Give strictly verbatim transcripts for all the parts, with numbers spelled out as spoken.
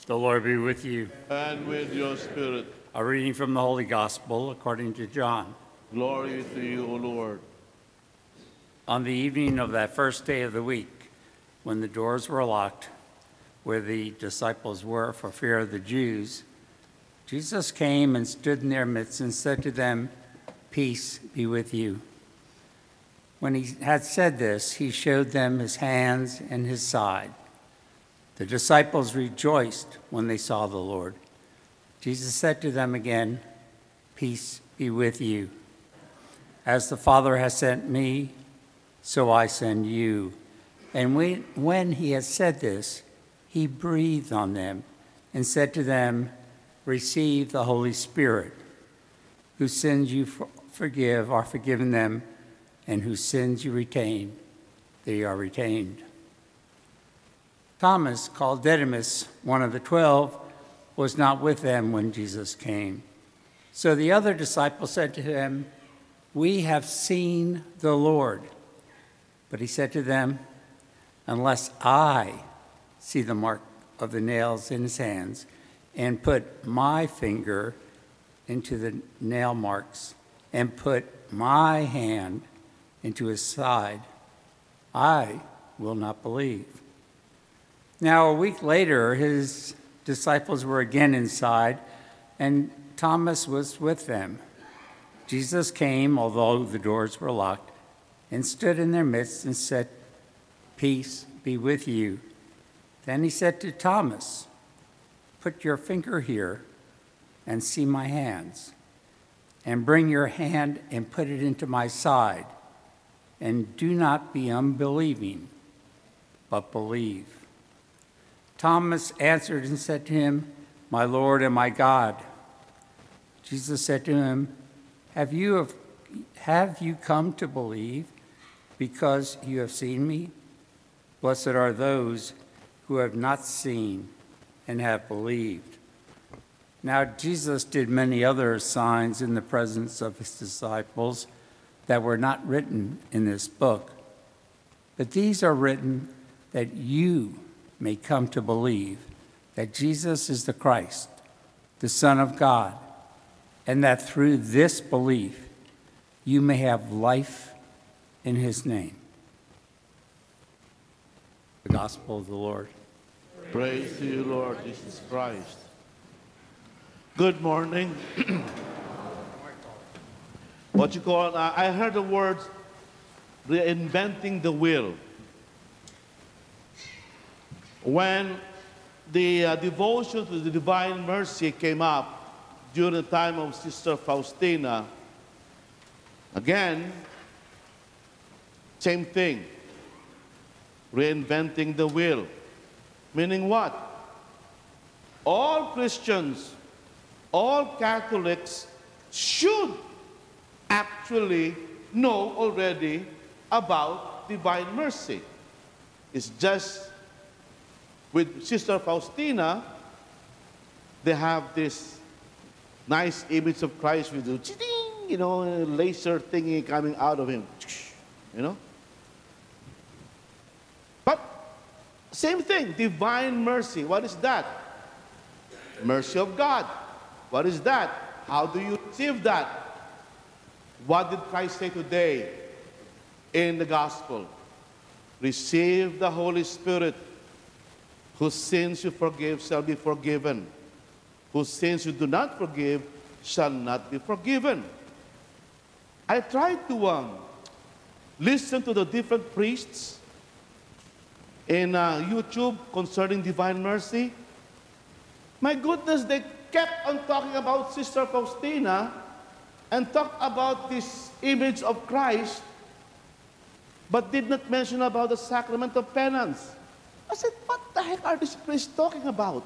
The Lord be with you. And with your spirit. A reading from the Holy Gospel according to John. Glory to you, O Lord. On the evening of that first day of the week, when the doors were locked, where the disciples were for fear of the Jews, Jesus came and stood in their midst and said to them, "Peace be with you." When he had said this, he showed them his hands and his side. The disciples rejoiced when they saw the Lord. Jesus said to them again, "Peace be with you. As the Father has sent me, so I send you." And when, when he had said this, he breathed on them and said to them, "Receive the Holy Spirit. Whose sins you forgive are forgiven them, and whose sins you retain, they are retained." Thomas, called Didymus, one of the twelve, was not with them when Jesus came. So the other disciples said to him, "We have seen the Lord." But he said to them, "Unless I see the mark of the nails in his hands and put my finger into the nail marks and put my hand into his side, I will not believe." Now, a week later, his disciples were again inside, and Thomas was with them. Jesus came, although the doors were locked, and stood in their midst and said, "Peace be with you." Then he said to Thomas, "Put your finger here and see my hands, and bring your hand and put it into my side, and do not be unbelieving, but believe." Thomas answered and said to him, "My Lord and my God." Jesus said to him, Have you, have, have you come to believe because you have seen me? Blessed are those who have not seen and have believed. Now Jesus did many other signs in the presence of his disciples that were not written in this book, but these are written that you may come to believe that Jesus is the Christ, the Son of God, and that through this belief you may have life in his name. The Gospel of the Lord. Praise to you, Lord Jesus Christ. Good morning. What you call, uh, I heard the words reinventing the wheel. When the uh, devotion to the Divine Mercy came up during the time of Sister Faustina, again, same thing, reinventing the wheel. Meaning what? All Christians, all Catholics should actually know already about Divine Mercy. It's just with Sister Faustina, they have this nice image of Christ with the, you know, laser thingy coming out of him, you know. But same thing, Divine Mercy. What is that? Mercy of God. What is that? How do you receive that? What did Christ say today in the Gospel? Receive the Holy Spirit. Whose sins you forgive shall be forgiven. Whose sins you do not forgive shall not be forgiven. I tried to um, listen to the different priests in uh, YouTube concerning Divine Mercy. My goodness, they kept on talking about Sister Faustina and talked about this image of Christ, but did not mention about the sacrament of penance. I said, what the heck are these priests talking about?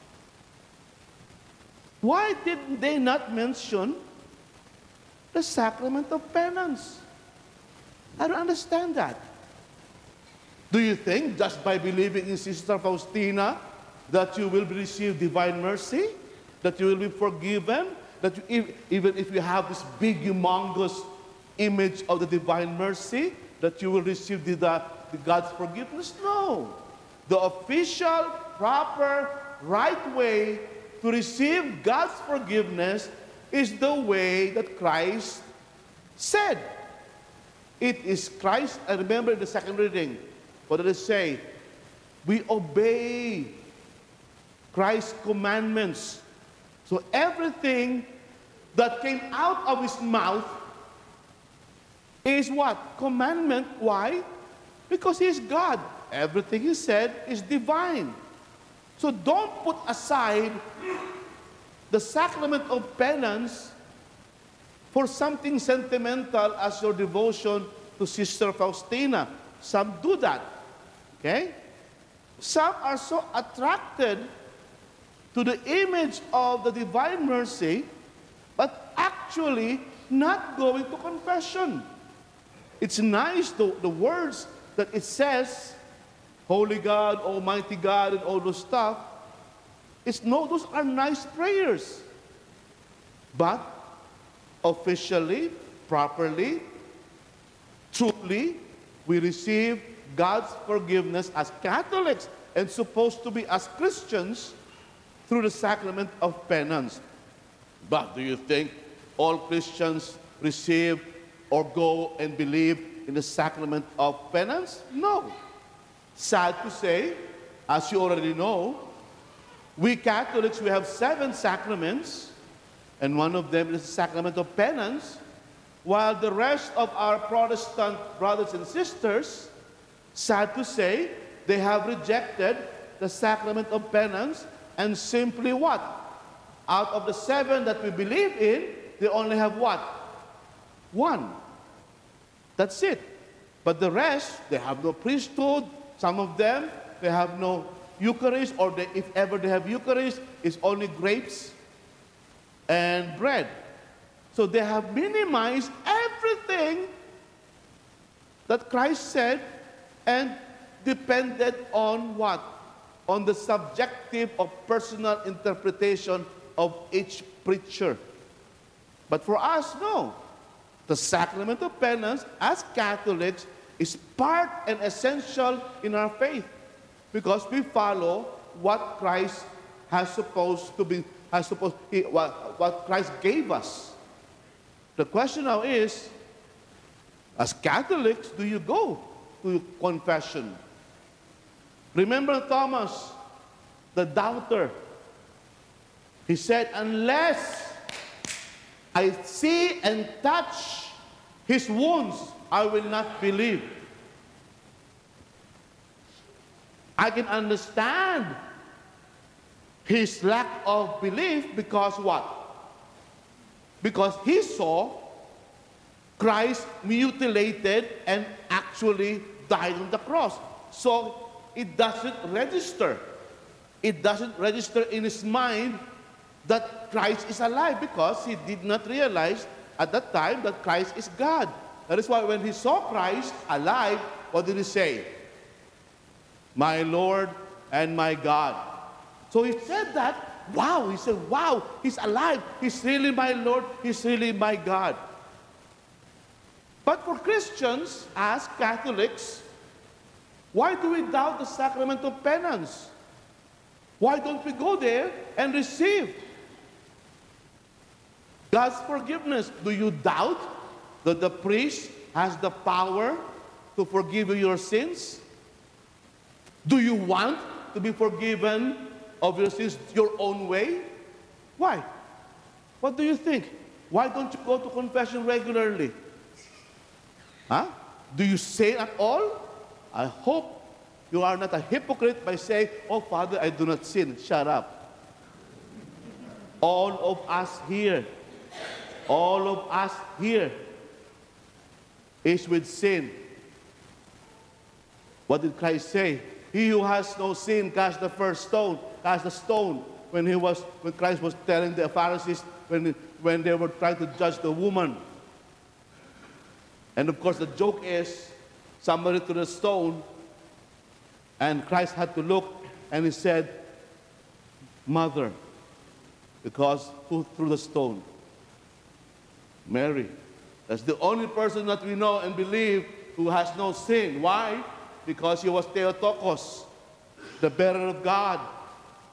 Why did they not mention the sacrament of penance? I don't understand that. Do you think just by believing in Sister Faustina that you will receive Divine Mercy? That you will be forgiven? That you, even if you have this big, humongous image of the Divine Mercy, that you will receive the, the, the God's forgiveness? No. The official, proper right way to receive God's forgiveness is the way that Christ said. It is Christ, and remember in the second reading, what did it say? We obey Christ's commandments. So everything that came out of his mouth is what? Commandment. Why? Because he is God. Everything he said is divine. So don't put aside the sacrament of penance for something sentimental as your devotion to Sister Faustina. Some do that. Okay? Some are so attracted to the image of the divine mercy, but actually not going to confession. It's nice, the, the words that it says, Holy God, Almighty God, and all those stuff. It's no, those are nice prayers. But officially, properly, truly, we receive God's forgiveness as Catholics and supposed to be as Christians through the sacrament of penance. But do you think all Christians receive or go and believe in the sacrament of penance? No. Sad to say, as you already know, we Catholics, we have seven sacraments, and one of them is the sacrament of penance, while the rest of our Protestant brothers and sisters, sad to say, they have rejected the sacrament of penance and simply what? Out of the seven that we believe in, they only have what? One. That's it. But the rest, they have no priesthood. Some of them, they have no Eucharist, or they, if ever they have Eucharist, it's only grapes and bread. So they have minimized everything that Christ said and depended on what? On the subjective or personal interpretation of each preacher. But for us, no. The sacrament of penance, as Catholics, is part and essential in our faith because we follow what Christ has supposed to be, has supposed, what, what Christ gave us. The question now is, as Catholics, do you go to confession? Remember Thomas, the doubter. He said, unless I see and touch his wounds, I will not believe. I can understand his lack of belief because what? Because he saw Christ mutilated and actually died on the cross. So it doesn't register. It doesn't register in his mind that Christ is alive because he did not realize at that time that Christ is God. That is why when he saw Christ alive, what did he say? My Lord and my God. So he said that, wow, he said, wow, he's alive. He's really my Lord. He's really my God. But for Christians, as Catholics, why do we doubt the sacrament of penance? Why don't we go there and receive God's forgiveness? Do you doubt that the priest has the power to forgive you your sins? Do you want to be forgiven of your sins your own way? Why? What do you think? Why don't you go to confession regularly? Huh? Do you say at all? I hope you are not a hypocrite by saying, oh, Father, I do not sin. Shut up. All of us here, all of us here is with sin. What did Christ say? He who has no sin, cast the first stone, cast the stone. When he was, when Christ was telling the Pharisees, when, when they were trying to judge the woman. And of course, the joke is, somebody threw the stone, and Christ had to look, and he said, Mother, because who threw the stone? Mary. That's the only person that we know and believe who has no sin. Why? Because he was Theotokos, the bearer of God.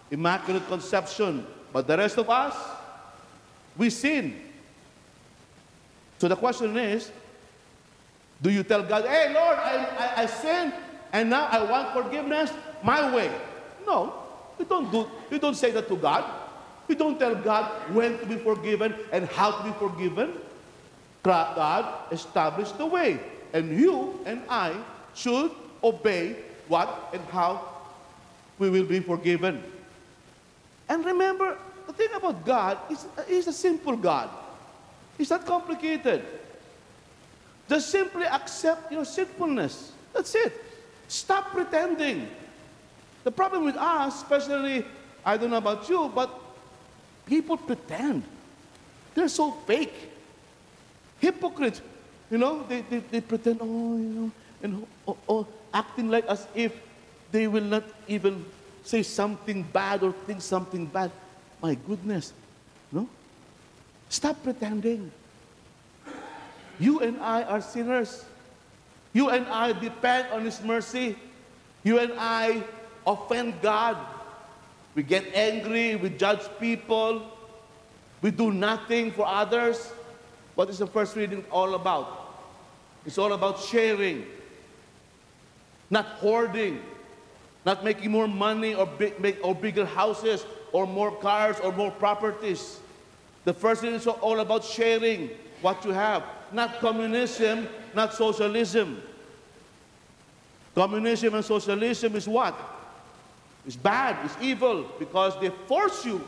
Immaculate Conception. But the rest of us, we sin. So the question is, do you tell God, hey, Lord, I, I, I sinned, and now I want forgiveness my way? No, you don't, do, you don't say that to God. You don't tell God when to be forgiven and how to be forgiven. God established the way, and you and I should obey what and how we will be forgiven. And remember, the thing about God is He's a simple God. He's not complicated. Just simply accept your sinfulness. That's it. Stop pretending. The problem with us, especially, I don't know about you, but people pretend. They're so fake. Hypocrites. You know, they, they, they pretend, oh, you know, and oh, oh, acting like as if they will not even say something bad or think something bad. My goodness. No? Stop pretending. You and I are sinners. You and I depend on His mercy. You and I offend God. We get angry, we judge people, we do nothing for others. What is the first reading all about? It's all about sharing, not hoarding, not making more money or, big, make, or bigger houses or more cars or more properties. The first reading is all about sharing what you have, not communism, not socialism. Communism and socialism is what? It's bad, it's evil, because they force you.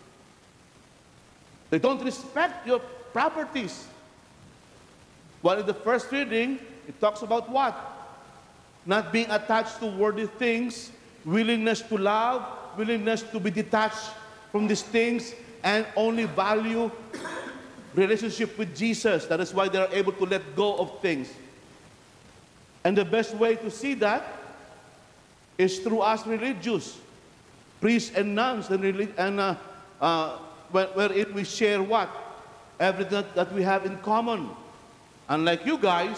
They don't respect your properties. While in the first reading, it talks about what? Not being attached to worldly things, willingness to love, willingness to be detached from these things, and only value relationship with Jesus. That is why they are able to let go of things. And the best way to see that is through us religious, priests and nuns, and, and uh, uh, wherein we share what? Everything that, that we have in common. Unlike you guys,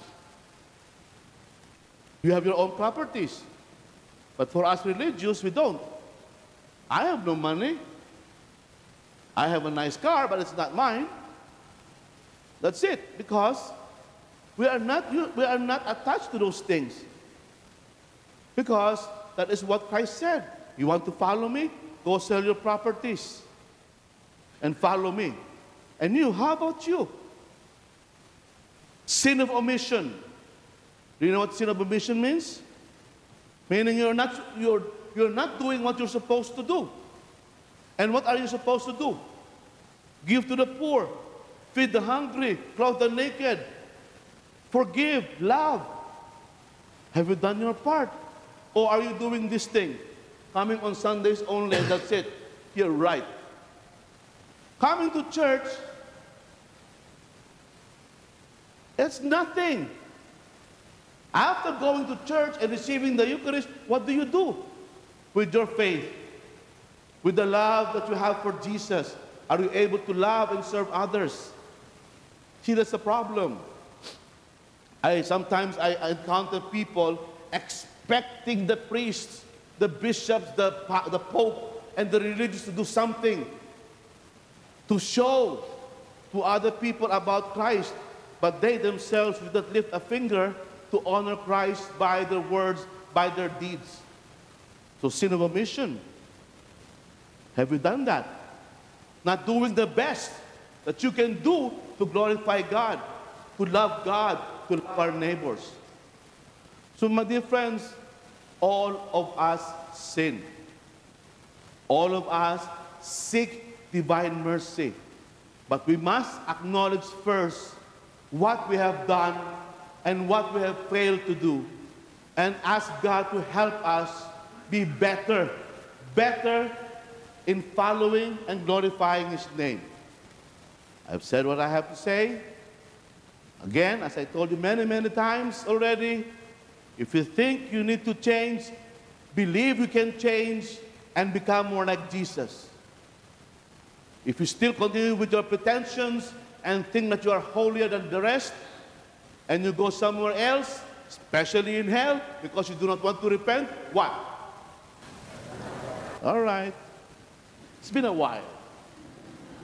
you have your own properties. But for us religious, we don't. I have no money. I have a nice car, but it's not mine. That's it, because we are not, we are not attached to those things. Because that is what Christ said. You want to follow me? Go sell your properties and follow me. And you, how about you? Sin of omission. Do you know what sin of omission means? Meaning you're not, you're, you're not doing what you're supposed to do. And what are you supposed to do? Give to the poor, feed the hungry, clothe the naked, forgive, love. Have you done your part? Or are you doing this thing? Coming on Sundays only, and that's it. You're right. Coming to church, it's nothing. After going to church and receiving the Eucharist, what do you do with your faith? With the love that you have for Jesus, are you able to love and serve others? See, that's the problem. I sometimes I, I encounter people expecting the priests, the bishops, the, the pope, and the religious to do something to show to other people about Christ, but they themselves do not lift a finger to honor Christ by their words, by their deeds. So sin of omission. Have you done that? Not doing the best that you can do to glorify God, to love God, to love our neighbors. So my dear friends, all of us sin. All of us seek divine mercy. But we must acknowledge first what we have done and what we have failed to do, and ask God to help us be better, better in following and glorifying His name. I've said what I have to say. Again, as I told you many, many times already, if you think you need to change, believe you can change and become more like Jesus. If you still continue with your pretensions and think that you are holier than the rest, and you go somewhere else, especially in hell, because you do not want to repent, what? All right. It's been a while.